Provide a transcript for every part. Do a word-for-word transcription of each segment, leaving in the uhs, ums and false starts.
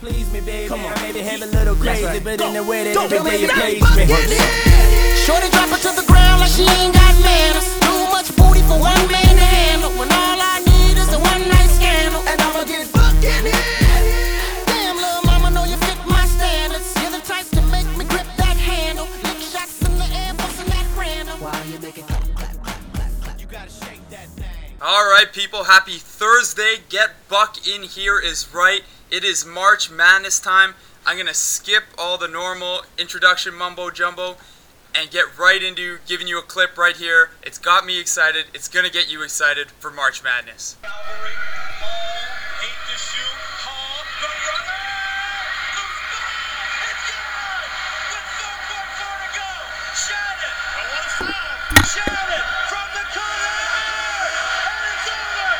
please me, baby. Come on. I may behave a little crazy, right. but Go. in the way that Go. every day you Go. praise me. Shorty drop her to the ground like she ain't got manners. Too much booty for one man to handle. When all I need is a one night scandal, And I'ma get fucking in. damn little mama, know you fit my standards. You're the type to make me grip that handle. Lick shots in the air, bustin' that random. While you make it clap, clap, clap, clap, clap. You gotta shake that thing. Alright people, happy Thursday. Get Buck in here is right. It is March Madness time. I'm going to skip all the normal introduction mumbo jumbo and get right into giving you a clip right here. It's got me excited. It's going to get you excited for March Madness. Calvary, Hall, hate to shoot, Hall, the runner, loose ball, it's good, with four point four to go, shot it, I want to foul, shot it, from the corner, and it's over,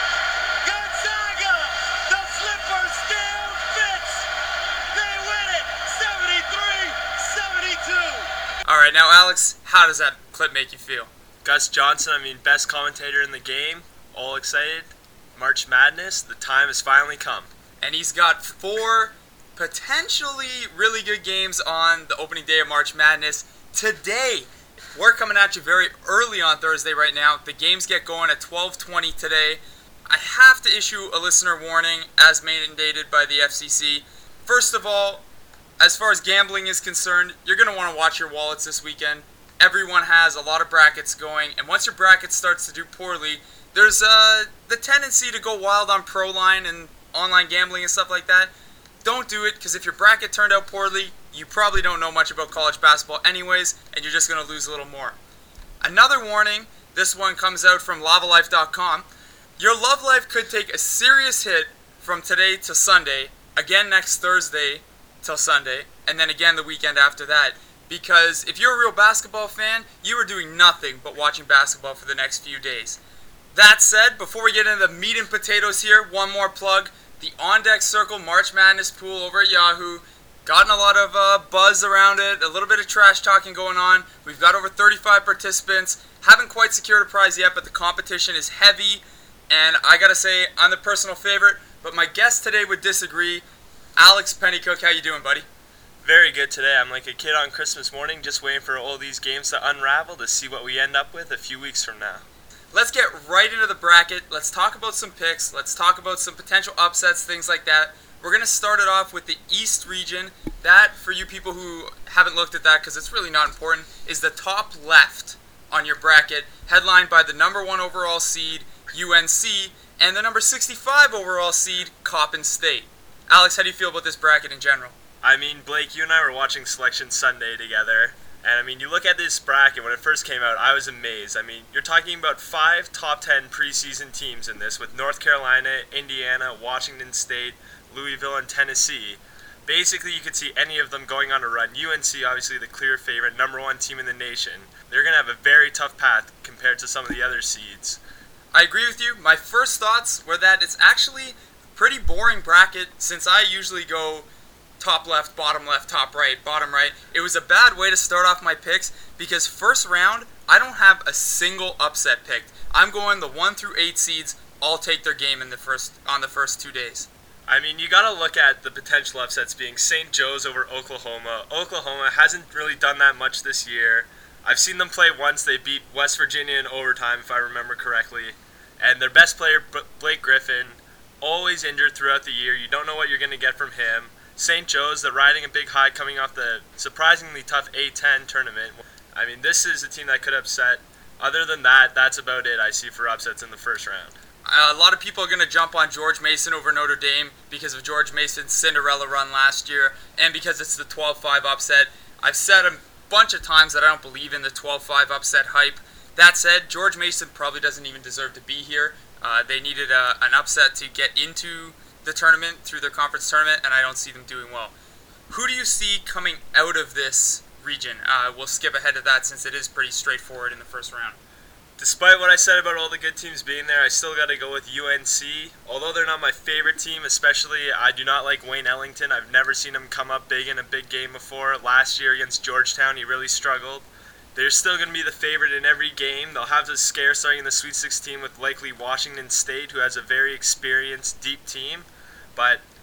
Gonzaga, the slipper still fits, they win it, seventy-three seventy-two. Alright, now Alex, how does that clip make you feel? Gus Johnson, I mean, best commentator in the game, all excited. March Madness, the time has finally come. And he's got four potentially really good games on the opening day of March Madness today. We're coming at you very early on Thursday right now. The games get going at twelve twenty today. I have to issue a listener warning as mandated by the F C C. First of all, as far as gambling is concerned, you're going to want to watch your wallets this weekend. Everyone has a lot of brackets going, and once your bracket starts to do poorly, there's uh, the tendency to go wild on Proline and online gambling and stuff like that. Don't do it, because if your bracket turned out poorly, you probably don't know much about college basketball anyways, and you're just going to lose a little more. Another warning, this one comes out from lava life dot com. Your love life could take a serious hit from today to Sunday, again next Thursday till Sunday, and then again the weekend after that. Because if you're a real basketball fan, you are doing nothing but watching basketball for the next few days. That said, before we get into the meat and potatoes here, one more plug. The On Deck Circle March Madness pool over at Yahoo. Gotten a lot of uh, buzz around it, a little bit of trash talking going on. We've got over thirty-five participants. Haven't quite secured a prize yet, but the competition is heavy. And I gotta say, I'm the personal favorite, but my guest today would disagree. Alex Pennycook, how you doing, buddy? Very good today. I'm like a kid on Christmas morning, just waiting for all these games to unravel to see what we end up with a few weeks from now. Let's get right into the bracket. Let's talk about some picks. Let's talk about some potential upsets, things like that. We're going to start it off with the East region. That, for you people who haven't looked at that because it's really not important, is the top left on your bracket, headlined by the number one overall seed, U N C, and the number sixty-five overall seed, Coppin State. Alex, how do you feel about this bracket in general? I mean, Blake, you and I were watching Selection Sunday together, and I mean, you look at this bracket, when it first came out, I was amazed. I mean, you're talking about five top ten preseason teams in this, with North Carolina, Indiana, Washington State, Louisville, and Tennessee. Basically, you could see any of them going on a run. U N C, obviously the clear favorite, number one team in the nation. They're going to have a very tough path compared to some of the other seeds. I agree with you. My first thoughts were that it's actually a pretty boring bracket since I usually go top left, bottom left, top right, bottom right. It was a bad way to start off my picks because first round, I don't have a single upset picked. I'm going the one through eight seeds all take their game in the first on the first two days. I mean, you got to look at the potential upsets being Saint Joe's over Oklahoma. Oklahoma hasn't really done that much this year. I've seen them play once. They beat West Virginia in overtime, if I remember correctly. And their best player, Blake Griffin, always injured throughout the year. You don't know what you're going to get from him. Saint Joe's, they're riding a big high coming off the surprisingly tough A ten tournament. I mean, this is a team that could upset. Other than that, that's about it I see for upsets in the first round. Uh, a lot of people are going to jump on George Mason over Notre Dame because of George Mason's Cinderella run last year and because it's the twelve five upset. I've said a bunch of times that I don't believe in the twelve five upset hype. That said, George Mason probably doesn't even deserve to be here. Uh, they needed a, an upset to get into the tournament through their conference tournament, and I don't see them doing well. Who do you see coming out of this region? Uh, we'll skip ahead to that since it is pretty straightforward in the first round. Despite what I said about all the good teams being there, I still got to go with U N C. Although they're not my favorite team, especially, I do not like Wayne Ellington. I've never seen him come up big in a big game before. Last year against Georgetown, he really struggled. They're still going to be the favorite in every game. They'll have to scare starting in the Sweet sixteen with likely Washington State, who has a very experienced, deep team. But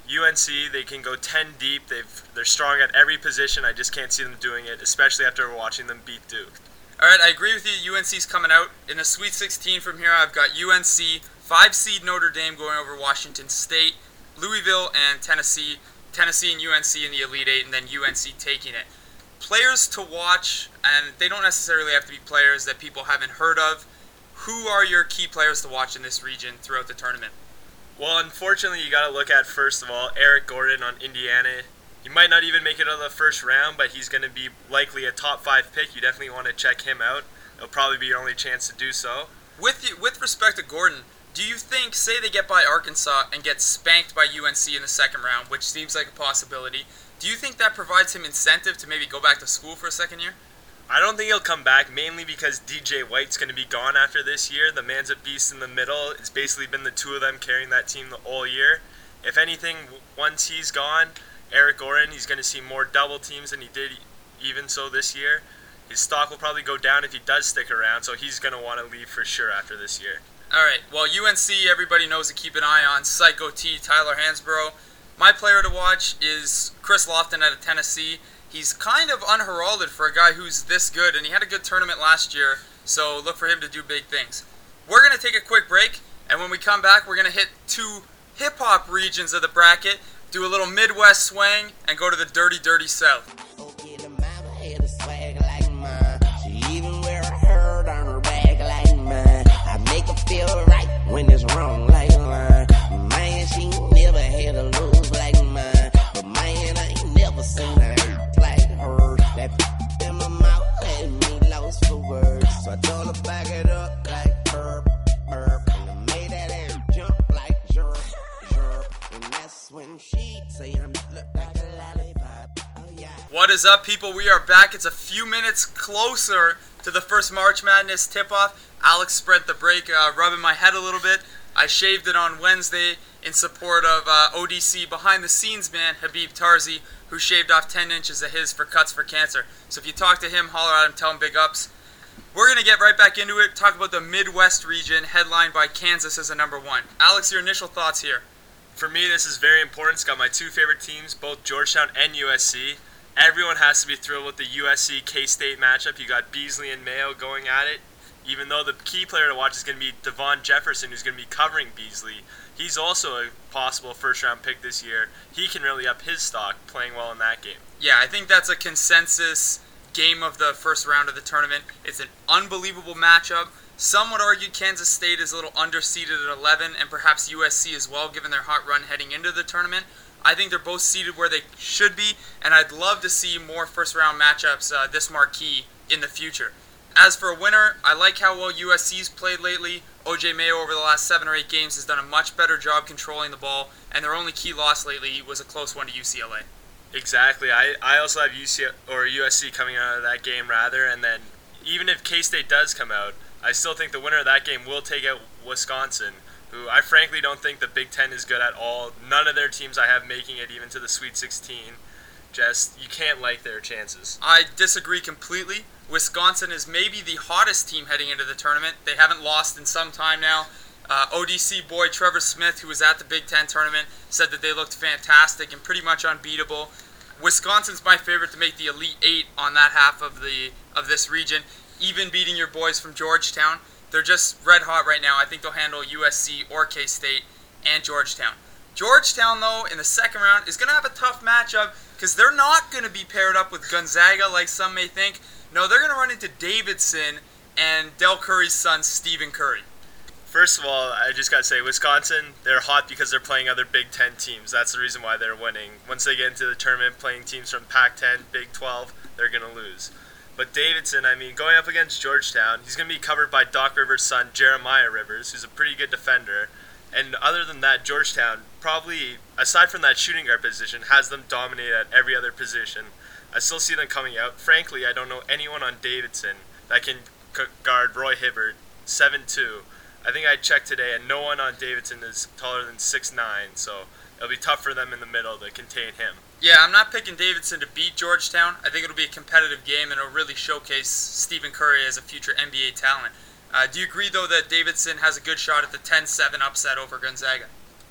U N C, they can go ten deep. They've they're strong at every position. I just can't see them doing it, especially after watching them beat Duke. All right, I agree with you. U N C's coming out in the Sweet sixteen from here. I've got U N C, five seed Notre Dame going over Washington State, Louisville, and Tennessee. Tennessee and U N C in the Elite Eight, and then U N C taking it. Players to watch, and they don't necessarily have to be players that people haven't heard of. Who are your key players to watch in this region throughout the tournament? Well, unfortunately, you got to look at, first of all, Eric Gordon on Indiana. He might not even make it out of the first round, but he's going to be likely a top five pick. You definitely want to check him out. It'll probably be your only chance to do so. With you, with respect to Gordon, do you think, say they get by Arkansas and get spanked by U N C in the second round, which seems like a possibility, do you think that provides him incentive to maybe go back to school for a second year? I don't think he'll come back, mainly because D J White's going to be gone after this year. The man's a beast in the middle. It's basically been the two of them carrying that team the whole year. If anything, once he's gone, Eric Gordon, he's going to see more double teams than he did even so this year. His stock will probably go down if he does stick around, so he's going to want to leave for sure after this year. All right, well, U N C, everybody knows to keep an eye on. Psycho T, Tyler Hansbrough. My player to watch is Chris Lofton out of Tennessee. He's kind of unheralded for a guy who's this good, and he had a good tournament last year, so look for him to do big things. We're going to take a quick break, and when we come back, we're going to hit two hip-hop regions of the bracket, do a little Midwest swing, and go to the dirty, dirty South. Okay, the mama had a swag like mine. She even wear a herd on her back like mine. I make her feel right when it's wrong like mine. Man, she never had a lose like mine. But man, I ain't never seen her act like her. That in my mouth had me lost for words. So I told her back it up like burp, burp. And I made that ass jump like jerk, jerk. And that's when she say I'm look like a lollipop. Oh yeah. What is up, people? We are back. It's a few minutes closer to the first March Madness tip-off. Alex spread the break, uh, rubbing my head a little bit. I shaved it on Wednesday in support of uh, O D C behind-the-scenes man, Habib Tarzi, who shaved off ten inches of his for Cuts for Cancer. So if you talk to him, holler at him, tell him big ups. We're going to get right back into it, talk about the Midwest region, headlined by Kansas as a number one. Alex, your initial thoughts here? For me, this is very important. It's got my two favorite teams, both Georgetown and U S C. Everyone has to be thrilled with the U S C K-State matchup. You got Beasley and Mayo going at it. Even though the key player to watch is going to be Devon Jefferson, who's going to be covering Beasley. He's also a possible first-round pick this year. He can really up his stock playing well in that game. Yeah, I think that's a consensus game of the first round of the tournament. It's an unbelievable matchup. Some would argue Kansas State is a little underseeded at eleven, and perhaps U S C as well, given their hot run heading into the tournament. I think they're both seated where they should be, and I'd love to see more first-round matchups uh, this marquee in the future. As for a winner, I like how well U S C's played lately. O J Mayo over the last seven or eight games has done a much better job controlling the ball, and their only key loss lately was a close one to U C L A. Exactly. I, I also have U C or U S C coming out of that game rather, and then even if K-State does come out, I still think the winner of that game will take out Wisconsin, who I frankly don't think the Big Ten is good at all. None of their teams I have making it even to the Sweet sixteen. Just, you can't like their chances. I disagree completely. Wisconsin is maybe the hottest team heading into the tournament. They haven't lost in some time now. Uh, O D C boy Trevor Smith, who was at the Big Ten tournament, said that they looked fantastic and pretty much unbeatable. Wisconsin's my favorite to make the Elite Eight on that half of the of this region, even beating your boys from Georgetown. They're just red hot right now. I think they'll handle U S C or K-State and Georgetown. Georgetown, though, in the second round is going to have a tough matchup because they're not going to be paired up with Gonzaga like some may think. No, they're going to run into Davidson and Del Curry's son, Stephen Curry. First of all, I just got to say, Wisconsin, they're hot because they're playing other Big Ten teams. That's the reason why they're winning. Once they get into the tournament playing teams from Pac ten, Big twelve, they're going to lose. But Davidson, I mean, going up against Georgetown, he's going to be covered by Doc Rivers' son, Jeremiah Rivers, who's a pretty good defender. And other than that, Georgetown, probably, aside from that shooting guard position, has them dominate at every other position. I still see them coming out. Frankly, I don't know anyone on Davidson that can guard Roy Hibbert, seven two. I think I checked today, and no one on Davidson is taller than six nine, so it'll be tough for them in the middle to contain him. Yeah, I'm not picking Davidson to beat Georgetown. I think it'll be a competitive game, and it'll really showcase Stephen Curry as a future N B A talent. Uh, do you agree, though, that Davidson has a good shot at the ten seven upset over Gonzaga?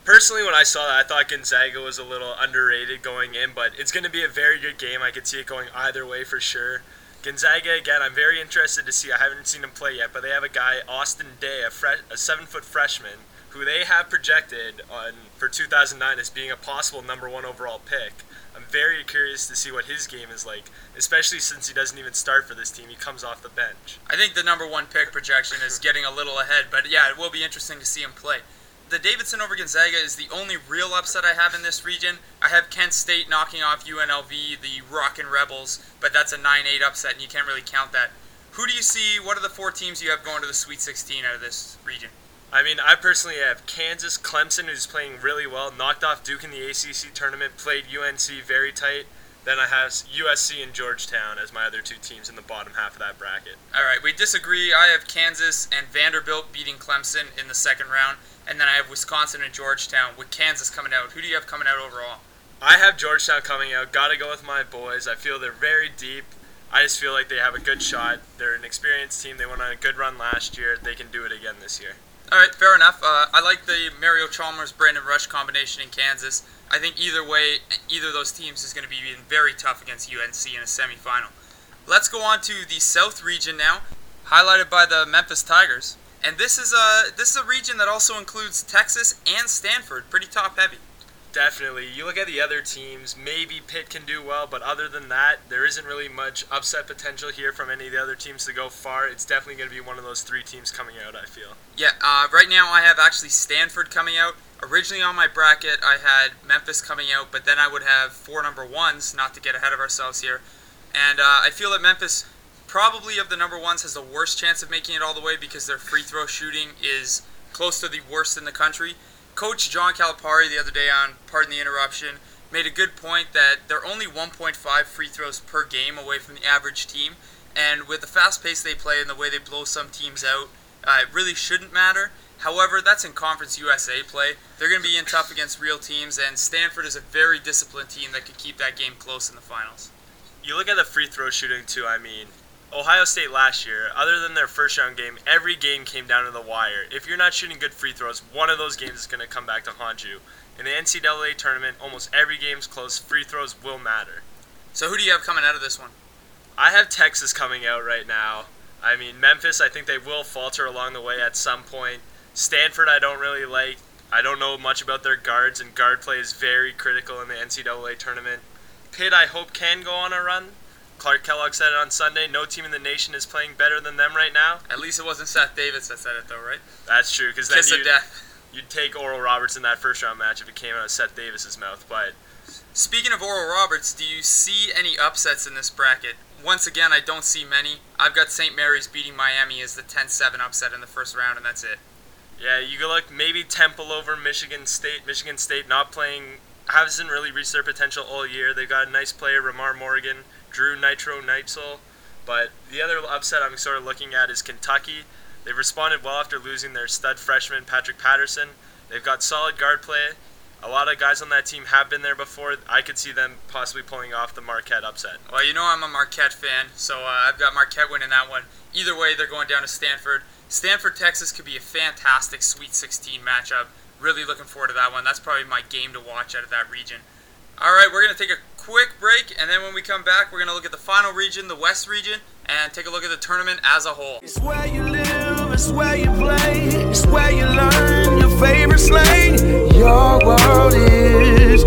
Personally, when I saw that, I thought Gonzaga was a little underrated going in, but it's going to be a very good game. I could see it going either way for sure. Gonzaga, again, I'm very interested to see. I haven't seen him play yet, but they have a guy, Austin Day, a, fre- a seven-foot freshman, who they have projected on for two thousand nine as being a possible number one overall pick. I'm very curious to see what his game is like, especially since he doesn't even start for this team. He comes off the bench. I think the number one pick projection is getting a little ahead, but yeah, it will be interesting to see him play. The Davidson over Gonzaga is the only real upset I have in this region. I have Kent State knocking off U N L V, the Rockin' Rebels, but that's a nine eight upset, and you can't really count that. Who do you see, what are the four teams you have going to the Sweet sixteen out of this region? I mean, I personally have Kansas, Clemson, who's playing really well, knocked off Duke in the A C C tournament, played U N C very tight. Then I have U S C and Georgetown as my other two teams in the bottom half of that bracket. All right, we disagree. I have Kansas and Vanderbilt beating Clemson in the second round, and then I have Wisconsin and Georgetown with Kansas coming out. Who do you have coming out overall? I have Georgetown coming out. Got to go with my boys. I feel they're very deep. I just feel like they have a good shot. They're an experienced team. They went on a good run last year. They can do it again this year. All right, fair enough. Uh, I like the Mario Chalmers, Brandon Rush combination in Kansas. I think either way, either of those teams is going to be very tough against U N C in a semifinal. Let's go on to the South region now, highlighted by the Memphis Tigers. And this is a this is a region that also includes Texas and Stanford, pretty top heavy. Definitely. You look at the other teams, maybe Pitt can do well, but other than that, there isn't really much upset potential here from any of the other teams to go far. It's definitely going to be one of those three teams coming out, I feel. Yeah, uh, right now I have actually Stanford coming out. Originally on my bracket, I had Memphis coming out, but then I would have four number ones, not to get ahead of ourselves here. And uh, I feel that Memphis, probably of the number ones, has the worst chance of making it all the way because their free throw shooting is close to the worst in the country. Coach John Calipari the other day on Pardon the Interruption made a good point that they're only one point five free throws per game away from the average team, and with the fast pace they play and the way they blow some teams out, uh, it really shouldn't matter. However, that's in Conference U S A play. They're going to be in tough against real teams, and Stanford is a very disciplined team that could keep that game close in the finals. You look at the free throw shooting too, I mean, Ohio State last year, other than their first round game, every game came down to the wire. If you're not shooting good free throws, one of those games is going to come back to haunt you. In the N C double A tournament, almost every game's close. Free throws will matter. So who do you have coming out of this one? I have Texas coming out right now. I mean, Memphis, I think they will falter along the way at some point. Stanford, I don't really like. I don't know much about their guards, and guard play is very critical in the N C double A tournament. Pitt, I hope, can go on a run. Clark Kellogg said it on Sunday, no team in the nation is playing better than them right now. At least it wasn't Seth Davis that said it, though, right? That's true, because then Kiss of you'd, death. you'd take Oral Roberts in that first round match if it came out of Seth Davis's mouth. But speaking of Oral Roberts, do you see any upsets in this bracket? Once again, I don't see many. I've got Saint Mary's beating Miami as the ten seven upset in the first round, and that's it. Yeah, you could look maybe Temple over Michigan State. Michigan State not playing, hasn't really reached their potential all year. They've got a nice player, Ramar Morgan, Drew Nitro Neitzel. But the other upset I'm sort of looking at is Kentucky. They've responded well after losing their stud freshman, Patrick Patterson. They've got solid guard play. A lot of guys on that team have been there before. I could see them possibly pulling off the Marquette upset. Well, you know I'm a Marquette fan, so uh, I've got Marquette winning that one. Either way, they're going down to Stanford. Stanford, Texas could be a fantastic Sweet sixteen matchup. Really looking forward to that one. That's probably my game to watch out of that region. All right, we're going to take a quick break, and then when we come back, we're going to look at the final region, the West region, and take a look at the tournament as a whole. It's where you live, it's where you play, it's where you learn your favorite slang. Your world is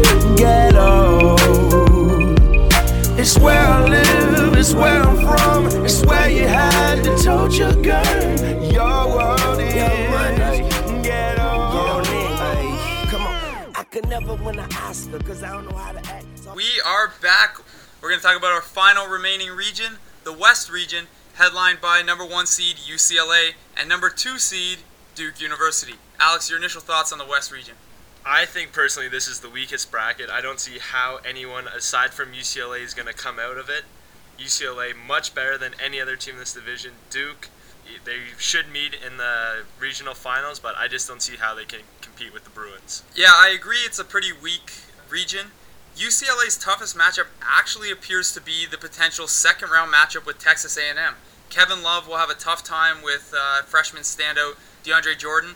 ghetto. It's where I live, it's where I'm from, it's where you had to told your girl. Your world is ghetto. Come on, I could never win an Oscar because I don't know how to act. So We are back. We're going to talk about our final remaining region, the West region, headlined by number one seed U C L A and number two seed Duke University. Alex, your initial thoughts on the West region? I think personally this is the weakest bracket. I don't see how anyone aside from U C L A is going to come out of it. U C L A much better than any other team in this division. Duke, they should meet in the regional finals, but I just don't see how they can compete with the Bruins. Yeah, I agree it's a pretty weak region. U C L A's toughest matchup actually appears to be the potential second round matchup with Texas A and M. Kevin Love will have a tough time with uh, freshman standout DeAndre Jordan.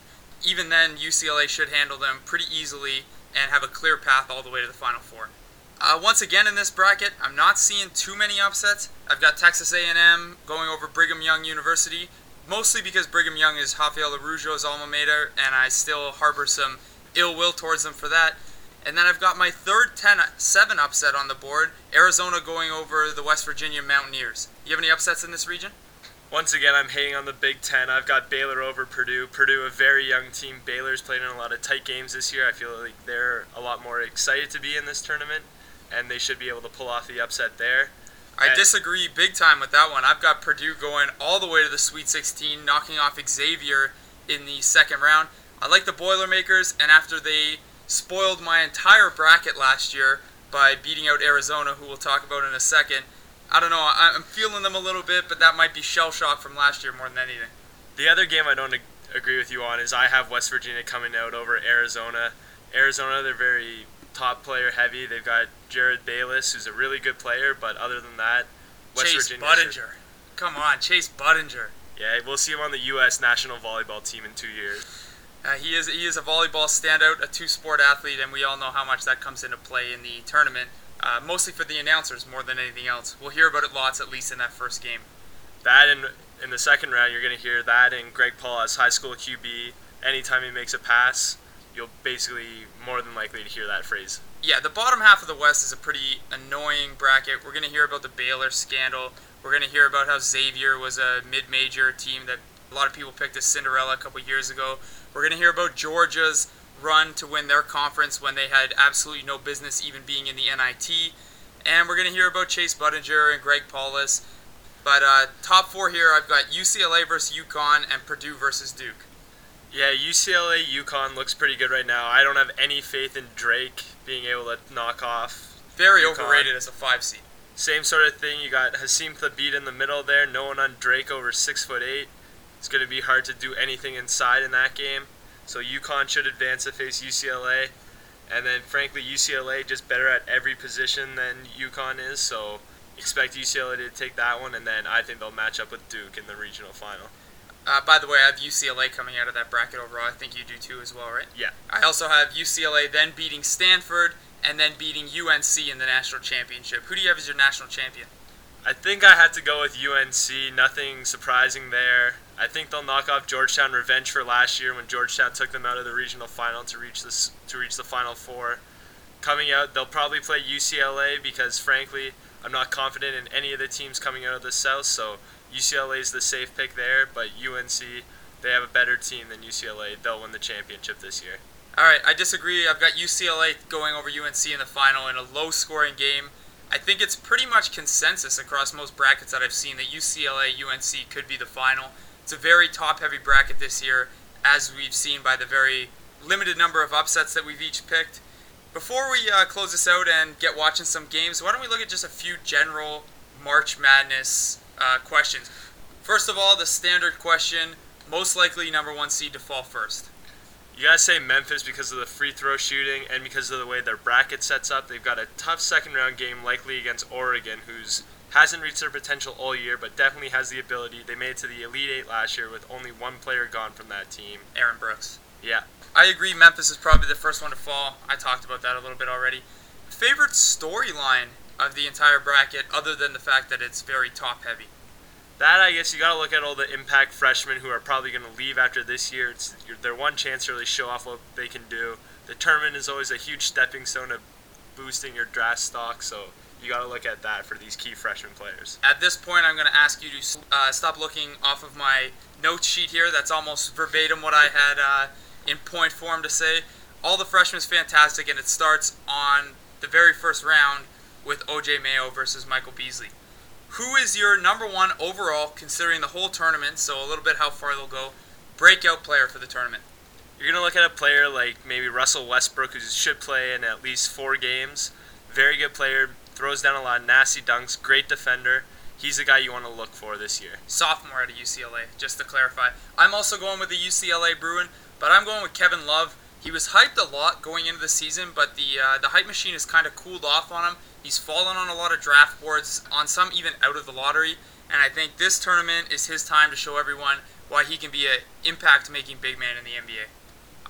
even then, U C L A should handle them pretty easily and have a clear path all the way to the Final Four. Uh, once again in this bracket, I'm not seeing too many upsets. I've got Texas A and M going over Brigham Young University, mostly because Brigham Young is Rafael Araujo's alma mater, and I still harbor some ill will towards them for that. And then I've got my third ten seven upset on the board, Arizona going over the West Virginia Mountaineers. You have any upsets in this region? Once again, I'm hating on the Big Ten. I've got Baylor over Purdue. Purdue, a very young team. Baylor's played in a lot of tight games this year. I feel like they're a lot more excited to be in this tournament, and they should be able to pull off the upset there. I And- disagree big time with that one. I've got Purdue going all the way to the Sweet sixteen, knocking off Xavier in the second round. I like the Boilermakers, and after they spoiled my entire bracket last year by beating out Arizona, who we'll talk about in a second, I don't know, I- I'm feeling them a little bit, but that might be shell shock from last year more than anything. The other game I don't ag- agree with you on is I have West Virginia coming out over Arizona. Arizona, they're very top player heavy. They've got Jared Bayless, who's a really good player, but other than that, West Chase Virginia. Budinger. Come on, Chase Budinger. Yeah, we'll see him on the U S national volleyball team in two years. Uh, he is he is a volleyball standout, a two-sport athlete, and we all know how much that comes into play in the tournament, uh, mostly for the announcers more than anything else. We'll hear about it lots, at least in that first game. That in in the second round, you're going to hear that and Greg Paul as high school Q B. Anytime he makes a pass, you'll basically more than likely to hear that phrase. Yeah, the bottom half of the West is a pretty annoying bracket. We're going to hear about the Baylor scandal. We're going to hear about how Xavier was a mid-major team that a lot of people picked as Cinderella a couple years ago. We're going to hear about Georgia's run to win their conference when they had absolutely no business even being in the N I T. And we're going to hear about Chase Budinger and Greg Paulus. But uh, top four here, I've got U C L A versus UConn and Purdue versus Duke. Yeah, U C L A UConn looks pretty good right now. I don't have any faith in Drake being able to knock off. Very UConn. overrated as a five seed. Same sort of thing. You got Hasim Thabit in the middle there. No one on Drake over six foot eight. It's going to be hard to do anything inside in that game. So UConn should advance to face U C L A. And then, frankly, U C L A just better at every position than UConn is. So expect U C L A to take that one. And then I think they'll match up with Duke in the regional final. Uh, by the way, I have U C L A coming out of that bracket overall. I think you do too as well, right? Yeah. I also have U C L A then beating Stanford and then beating U N C in the national championship. Who do you have as your national champion? I think I had to go with U N C. Nothing surprising there. I think they'll knock off Georgetown, revenge for last year when Georgetown took them out of the regional final to reach this to reach the Final Four. Coming out, they'll probably play U C L A because, frankly, I'm not confident in any of the teams coming out of the South. So U C L A is the safe pick there, but U N C, they have a better team than U C L A. They'll win the championship this year. All right, I disagree. I've got U C L A going over U N C in the final in a low-scoring game. I think it's pretty much consensus across most brackets that I've seen that U C L A U N C could be the final. It's a very top-heavy bracket this year, as we've seen by the very limited number of upsets that we've each picked. Before we uh, close this out and get watching some games, why don't we look at just a few general March Madness uh, questions. First of all, the standard question, most likely number one seed to fall first. You gotta say Memphis because of the free throw shooting and because of the way their bracket sets up. They've got a tough second round game likely against Oregon, who's hasn't reached their potential all year, but definitely has the ability. They made it to the Elite Eight last year with only one player gone from that team. Aaron Brooks. Yeah. I agree, Memphis is probably the first one to fall. I talked about that a little bit already. Favorite storyline of the entire bracket, other than the fact that it's very top-heavy? That, I guess, you gotta look at all the impact freshmen who are probably gonna leave after this year. It's their one chance to really show off what they can do. The tournament is always a huge stepping stone to boosting your draft stock, so you gotta look at that for these key freshman players. At this point, I'm going to ask you to uh, stop looking off of my note sheet here. That's almost verbatim what I had uh, in point form to say. All the freshmen is fantastic, and it starts on the very first round with O J Mayo versus Michael Beasley. Who is your number one overall, considering the whole tournament, so a little bit how far they'll go, breakout player for the tournament? You're going to look at a player like maybe Russell Westbrook, who should play in at least four games. Very good player, throws down a lot of nasty dunks, great defender. He's the guy you want to look for this year. Sophomore at a U C L A, just to clarify. I'm also going with the U C L A Bruin, but I'm going with Kevin Love. He was hyped a lot going into the season, but the uh, the hype machine has kind of cooled off on him. He's fallen on a lot of draft boards, on some even out of the lottery, and I think this tournament is his time to show everyone why he can be an impact-making big man in the N B A.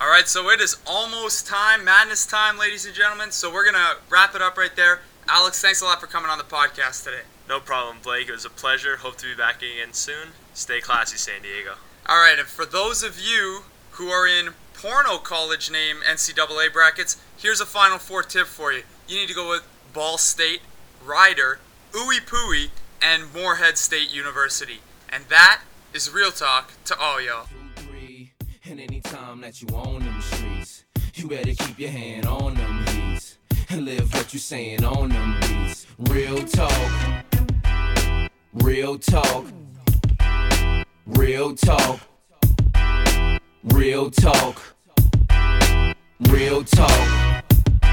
All right, so it is almost time, madness time, ladies and gentlemen. So we're going to wrap it up right there. Alex, thanks a lot for coming on the podcast today. No problem, Blake. It was a pleasure. Hope to be back again soon. Stay classy, San Diego. All right, and for those of you who are in porno college name N C double A brackets, here's a Final Four tip for you. You need to go with Ball State, Rider, Ooey Pooey, and Morehead State University. And that is real talk to all y'all. And anytime that you on them streets, you better keep your hand on them beats and live what you saying on them beats. Real talk, real talk, real talk, real talk, real talk.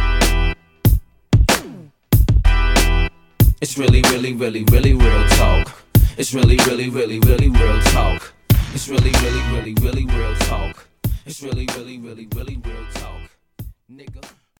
It's really, really, really, really real talk. It's really, really, really, really real talk. It's really, really, really, really real talk. It's really, really, really, really real talk. Nigga.